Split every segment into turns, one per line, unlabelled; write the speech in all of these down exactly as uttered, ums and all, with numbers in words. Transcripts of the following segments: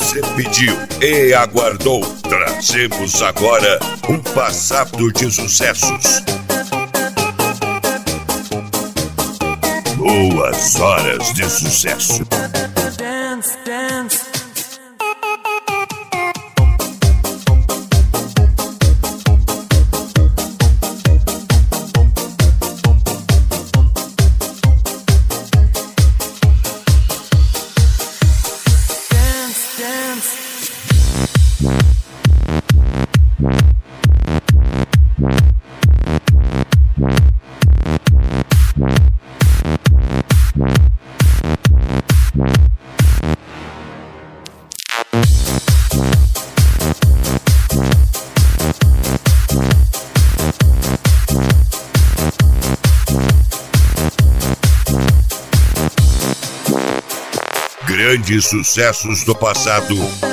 você pediu e aguardou. Trazemos agora um passado de sucessos. Boas horas de sucesso.
Dance, dance.
Grandes sucessos do passado.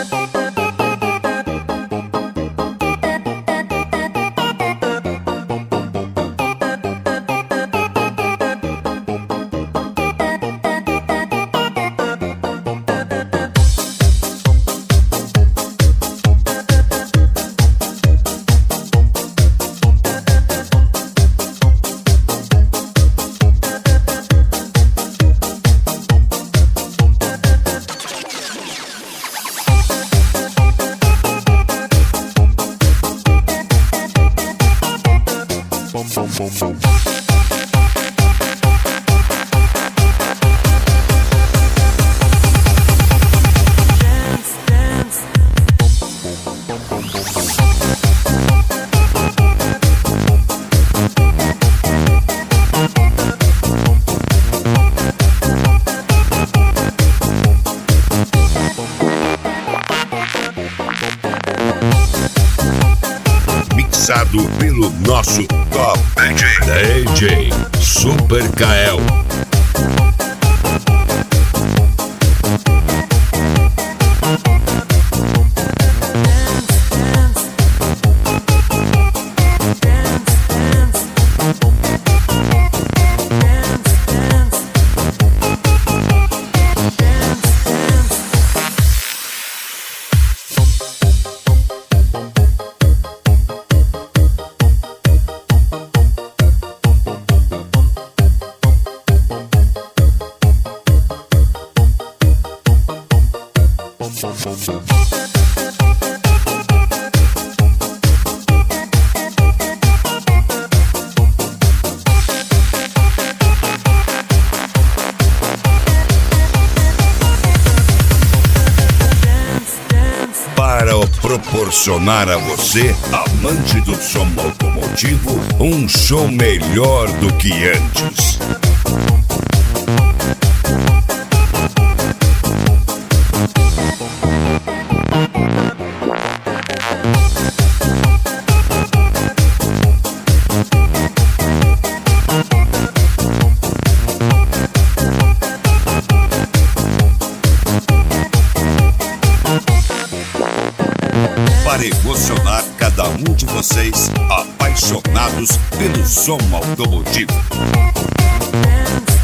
Mixado pelo nosso top D J Super Kael. Para proporcionar a você, amante do som automotivo, um show melhor do que antes. Para emocionar cada um de vocês, apaixonados pelo som automotivo.